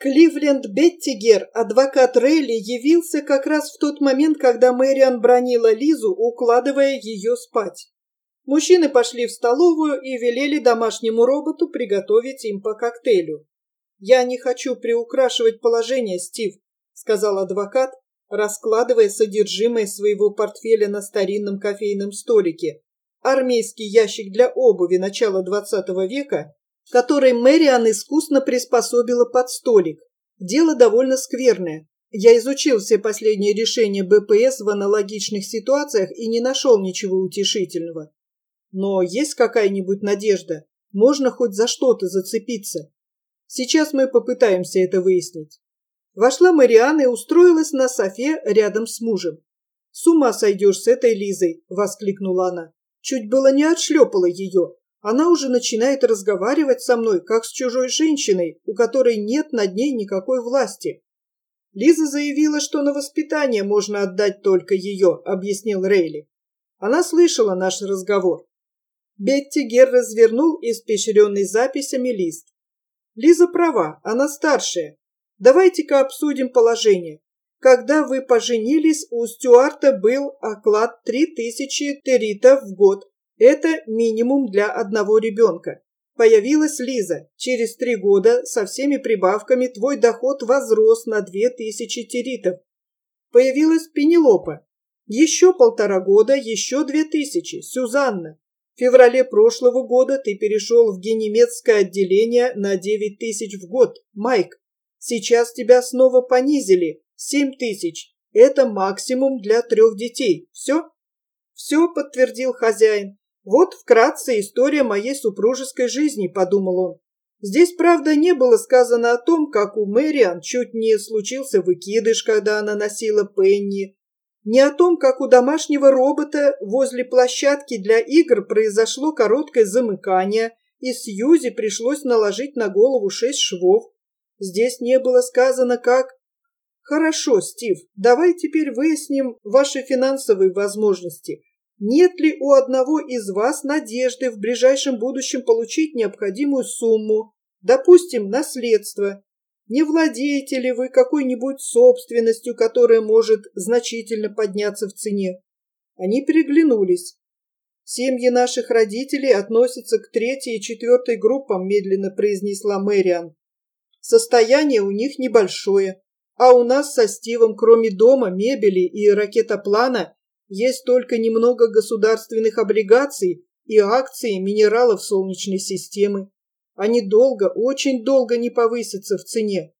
Кливленд Беттигер, адвокат Рейли, явился как раз в тот момент, когда Мэриан бранила Лизу, укладывая ее спать. Мужчины пошли в столовую и велели домашнему роботу приготовить им по коктейлю. «Я не хочу приукрашивать положение, Стив», — сказал адвокат, раскладывая содержимое своего портфеля на старинном кофейном столике. Армейский ящик для обуви начала XX века, который Мэриан искусно приспособила под столик. Дело довольно скверное. Я изучил все последние решения БПС в аналогичных ситуациях и не нашел ничего утешительного. Но есть какая-нибудь надежда? Можно хоть за что-то зацепиться? Сейчас мы попытаемся это выяснить. Вошла Мэриан и устроилась на софе рядом с мужем. «С ума сойдешь с этой Лизой!» – воскликнула она. «Чуть было не отшлепала ее. Она уже начинает разговаривать со мной, как с чужой женщиной, у которой нет над ней никакой власти». «Лиза заявила, что на воспитание можно отдать только ее», – объяснил Рейли. «Она слышала наш разговор». Беттигер развернул испещренный записями лист. «Лиза права, она старшая. Давайте-ка обсудим положение. Когда вы поженились, у Стюарта был оклад 3000 теритов в год. Это минимум для одного ребенка. Появилась Лиза. Через 3 года со всеми прибавками твой доход возрос на 2000 теритов. Появилась Пенелопа. Еще 1,5 года, еще 2000. Сюзанна. В феврале прошлого года ты перешел в генемецкое отделение на 9000 в год. Майк. Сейчас тебя снова понизили. 7000. Это максимум для 3 детей. Все? Все, подтвердил хозяин. Вот вкратце история моей супружеской жизни, подумал он. Здесь, правда, не было сказано о том, как у Мэриан чуть не случился выкидыш, когда она носила Пенни. Не о том, как у домашнего робота возле площадки для игр произошло короткое замыкание, и Сьюзи пришлось наложить на голову 6 швов. Здесь не было сказано, как... Хорошо, Стив, давай теперь выясним ваши финансовые возможности. Нет ли у одного из вас надежды в ближайшем будущем получить необходимую сумму, допустим, наследство? Не владеете ли вы какой-нибудь собственностью, которая может значительно подняться в цене? Они переглянулись. Семьи наших родителей относятся к 3-й и 4-й группам, медленно произнесла Мэриан. Состояние у них небольшое, а у нас со Стивом, кроме дома, мебели и ракетоплана, есть только немного государственных облигаций и акций минералов Солнечной системы. Они долго, очень долго не повысятся в цене.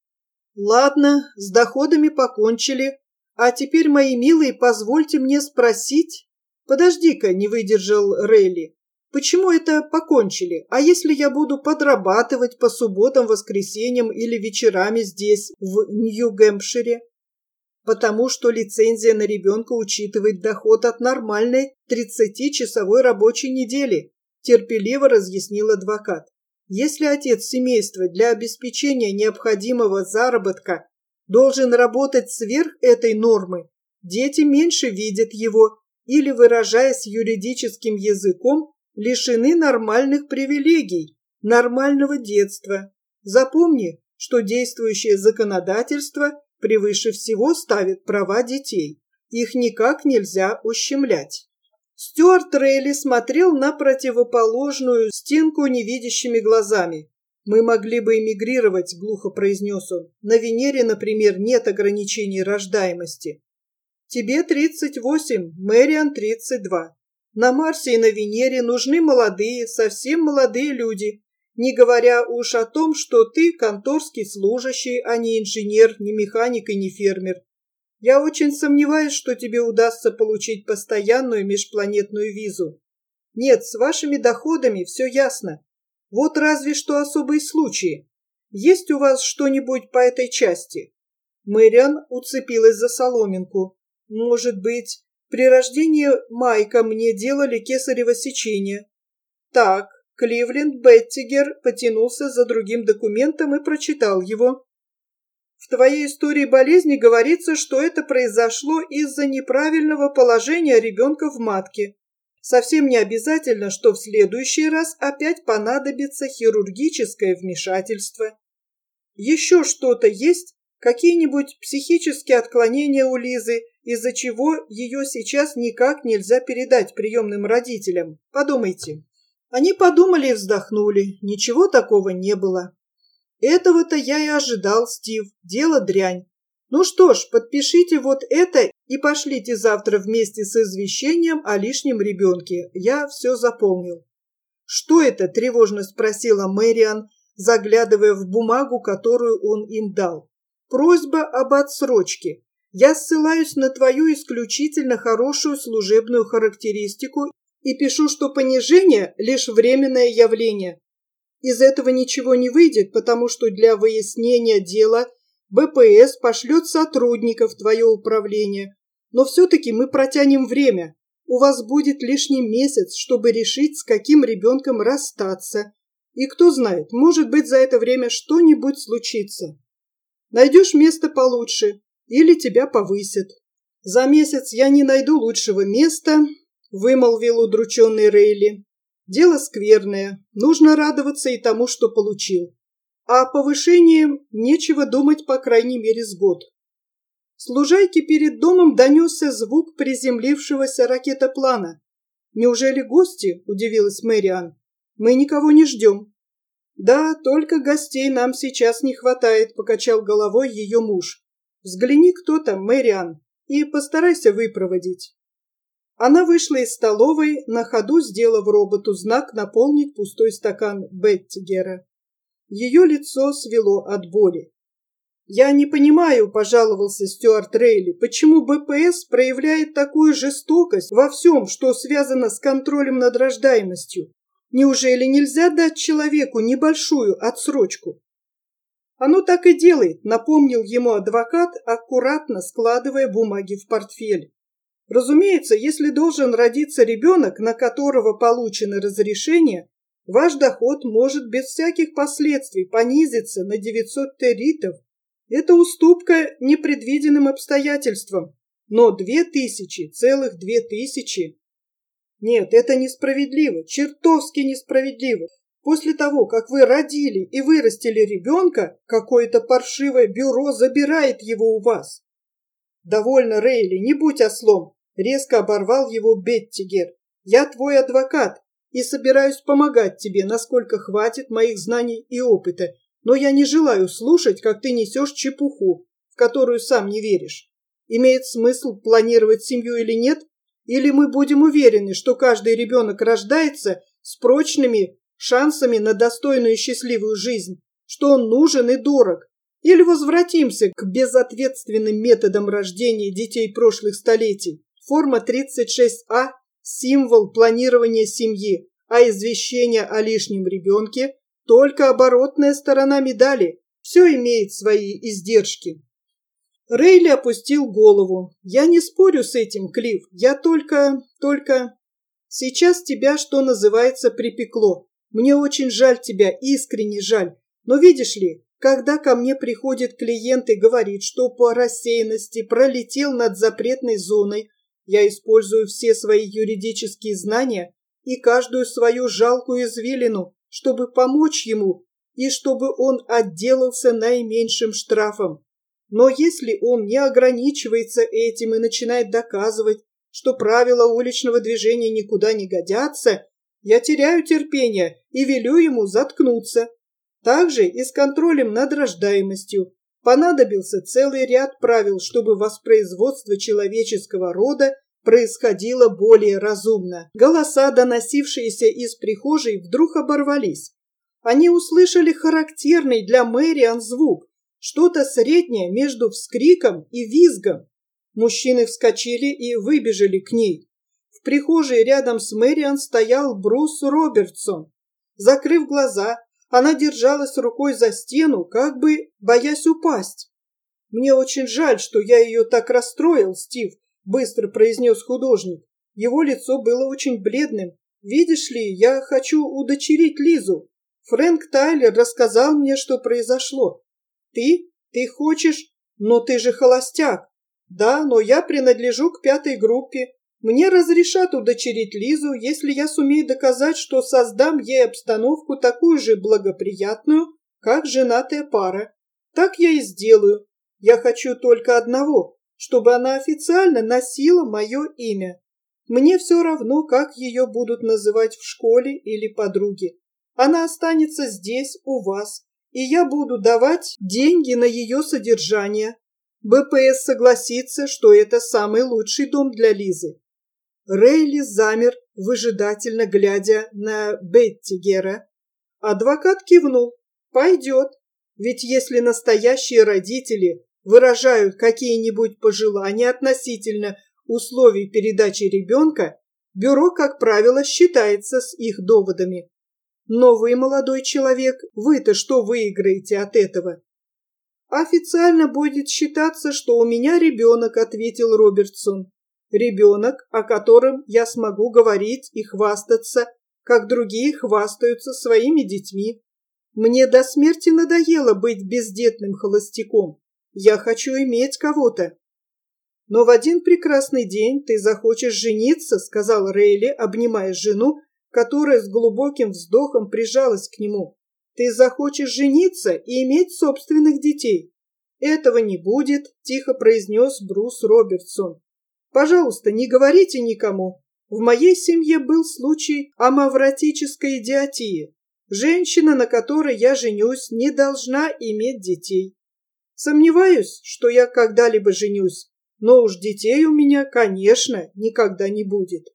Ладно, с доходами покончили. А теперь, мои милые, позвольте мне спросить... Подожди-ка, не выдержал Рейли. Почему это покончили? А если я буду подрабатывать по субботам, воскресеньям или вечерами здесь, в Нью-Гэмпшире? Потому что лицензия на ребенка учитывает доход от нормальной 30-часовой рабочей недели, терпеливо разъяснил адвокат. Если отец семейства для обеспечения необходимого заработка должен работать сверх этой нормы, дети меньше видят его или, выражаясь юридическим языком, лишены нормальных привилегий, нормального детства. Запомни, что действующее законодательство превыше всего ставит права детей. Их никак нельзя ущемлять. Стюарт Рейли смотрел на противоположную стенку невидящими глазами. «Мы могли бы эмигрировать», — глухо произнес он. «На Венере, например, нет ограничений рождаемости». «Тебе 38, Мэриан 32. На Марсе и на Венере нужны молодые, совсем молодые люди, не говоря уж о том, что ты конторский служащий, а не инженер, не механик и не фермер. Я очень сомневаюсь, что тебе удастся получить постоянную межпланетную визу. Нет, с вашими доходами все ясно. Вот разве что особые случаи. Есть у вас что-нибудь по этой части?» Мэриан уцепилась за соломинку. «Может быть, при рождении Майка мне делали кесарево сечение?» Так, Кливленд Беттигер потянулся за другим документом и прочитал его. «В твоей истории болезни говорится, что это произошло из-за неправильного положения ребенка в матке. Совсем не обязательно, что в следующий раз опять понадобится хирургическое вмешательство». Еще что-то есть? Какие-нибудь психические отклонения у Лизы, из-за чего ее сейчас никак нельзя передать приемным родителям? Подумайте». Они подумали и вздохнули. Ничего такого не было. «Этого-то я и ожидал, Стив. Дело дрянь. Ну что ж, подпишите вот это и пошлите завтра вместе с извещением о лишнем ребенке. Я все запомнил». «Что это?» – тревожно спросила Мэриан, заглядывая в бумагу, которую он им дал. «Просьба об отсрочке. Я ссылаюсь на твою исключительно хорошую служебную характеристику и пишу, что понижение – лишь временное явление. Из этого ничего не выйдет, потому что для выяснения дела БПС пошлет сотрудников в твое управление. Но все-таки мы протянем время. У вас будет лишний месяц, чтобы решить, с каким ребенком расстаться. И кто знает, может быть, за это время что-нибудь случится. Найдешь место получше или тебя повысят». «За месяц я не найду лучшего места», — вымолвил удрученный Рейли. «Дело скверное. Нужно радоваться и тому, что получил. А о повышении нечего думать по крайней мере с год». С лужайки перед домом донесся звук приземлившегося ракетоплана. «Неужели гости?» – удивилась Мэриан. «Мы никого не ждем». «Да, только гостей нам сейчас не хватает», – покачал головой ее муж. «Взгляни, кто там, Мэриан, и постарайся выпроводить». Она вышла из столовой, на ходу сделав роботу знак наполнить пустой стакан Беттигера. Ее лицо свело от боли. «Я не понимаю», – пожаловался Стюарт Рейли, «почему БПС проявляет такую жестокость во всем, что связано с контролем над рождаемостью. Неужели нельзя дать человеку небольшую отсрочку?» «Оно так и делает», – напомнил ему адвокат, аккуратно складывая бумаги в портфель. «Разумеется, если должен родиться ребенок, на которого получено разрешение, ваш доход может без всяких последствий понизиться на 900 территов. Это уступка непредвиденным обстоятельствам. Но 2000, целых 2000. Нет, это несправедливо, чертовски несправедливо. После того, как вы родили и вырастили ребенка, какое-то паршивое бюро забирает его у вас». «Довольно, Рейли, не будь ослом», — резко оборвал его Беттигер. «Я твой адвокат и собираюсь помогать тебе, насколько хватит моих знаний и опыта, но я не желаю слушать, как ты несешь чепуху, в которую сам не веришь. Имеет смысл планировать семью или нет? Или мы будем уверены, что каждый ребенок рождается с прочными шансами на достойную и счастливую жизнь, что он нужен и дорог? Или возвратимся к безответственным методам рождения детей прошлых столетий? Форма 36А – символ планирования семьи, а извещение о лишнем ребенке – только оборотная сторона медали. Все имеет свои издержки». Рейли опустил голову. «Я не спорю с этим, Клифф. Я только... Сейчас тебя, что называется, припекло. Мне очень жаль тебя, искренне жаль. Но видишь ли, когда ко мне приходит клиент и говорит, что по рассеянности пролетел над запретной зоной, я использую все свои юридические знания и каждую свою жалкую извилину, чтобы помочь ему и чтобы он отделался наименьшим штрафом. Но если он не ограничивается этим и начинает доказывать, что правила уличного движения никуда не годятся, я теряю терпение и велю ему заткнуться. Также и с контролем над рождаемостью. Понадобился целый ряд правил, чтобы воспроизводство человеческого рода происходило более разумно. Голоса, доносившиеся из прихожей, вдруг оборвались. Они услышали характерный для Мэриан звук, что-то среднее между вскриком и визгом. Мужчины вскочили и выбежали к ней. В прихожей рядом с Мэриан стоял Брус Робертсон. Закрыв глаза, она держалась рукой за стену, как бы боясь упасть. «Мне очень жаль, что я ее так расстроил, Стив», — быстро произнес художник. Его лицо было очень бледным. «Видишь ли, я хочу удочерить Лизу. Фрэнк Тайлер рассказал мне, что произошло. Ты? Ты хочешь? Но ты же холостяк. Да, но я принадлежу к 5-й группе. Мне разрешат удочерить Лизу, если я сумею доказать, что создам ей обстановку такую же благоприятную, как женатая пара. Так я и сделаю. Я хочу только одного, чтобы она официально носила мое имя. Мне все равно, как ее будут называть в школе или подруги. Она останется здесь, у вас, и я буду давать деньги на ее содержание. БПС согласится, что это самый лучший дом для Лизы. Рейли замер, выжидательно глядя на Беттигера. Адвокат кивнул. Пойдет. Ведь если настоящие родители выражают какие-нибудь пожелания относительно условий передачи ребенка, бюро, как правило, считается с их доводами. Но вы, молодой человек, вы-то что выиграете от этого? Официально будет считаться, что у меня ребенок, ответил Робертсон. Ребенок, о котором я смогу говорить и хвастаться, как другие хвастаются своими детьми. Мне до смерти надоело быть бездетным холостяком. Я хочу иметь кого-то. Но в один прекрасный день ты захочешь жениться, сказал Рейли, обнимая жену, которая с глубоким вздохом прижалась к нему. Ты захочешь жениться и иметь собственных детей. Этого не будет, тихо произнес Брус Робертсон. Пожалуйста, не говорите никому. В моей семье был случай амавротической идиотии. Женщина, на которой я женюсь, не должна иметь детей. Сомневаюсь, что я когда-либо женюсь, но уж детей у меня, конечно, никогда не будет.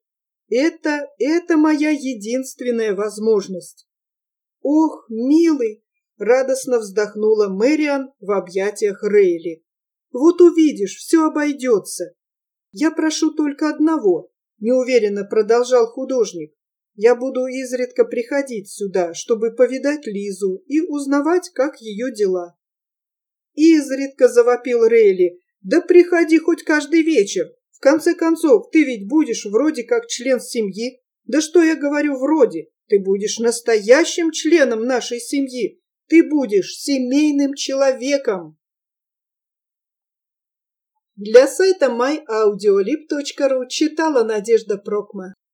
Это моя единственная возможность. Ох, милый, радостно вздохнула Мэриан в объятиях Рейли. Вот увидишь, все обойдется. Я прошу только одного, неуверенно продолжал художник. Я буду изредка приходить сюда, чтобы повидать Лизу и узнавать, как ее дела. Изредка завопил Рейли. Да приходи хоть каждый вечер. В конце концов, ты ведь будешь вроде как член семьи. Да что я говорю вроде? Ты будешь настоящим членом нашей семьи. Ты будешь семейным человеком. Для сайта myaudioLib.ru читала Надежда Прокма.